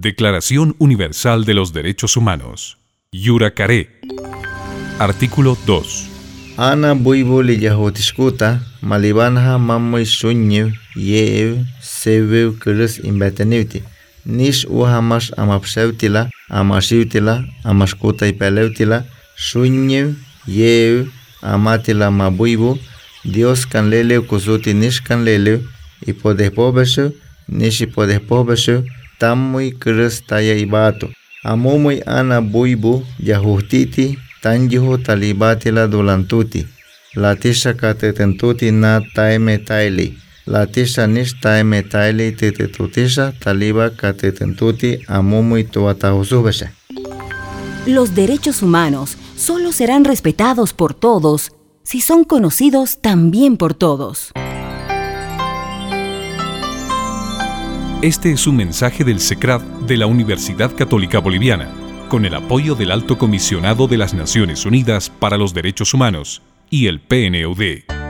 Declaración Universal de los Derechos Humanos. Yuracaré. Artículo 2. Ana buibu lijahotishkuta, malibanja mamoy suñev, yeev, sevev kris imbetenivti. Nish uhamash amapsevtila, amashivtila, amashkuta ipelevtila, suñev, yeev, amatila mabuibu, Dios canlelev kusuti nish canlelev, ipodehpobeshev, nish ipodehpobeshev, tamuy kris taya ibato. Amumuy ana buibu, yahutiti, tanjihu talibatila dulantuti. Latisha katetentuti na taime taili. Latisha nish taime taili titetutisha taliba katetentuti amumuy tuatahusubeshe. Los derechos humanos solo serán respetados por todos si son conocidos también por todos. Este es un mensaje del SECRAD de la Universidad Católica Boliviana, con el apoyo del Alto Comisionado de las Naciones Unidas para los Derechos Humanos y el PNUD.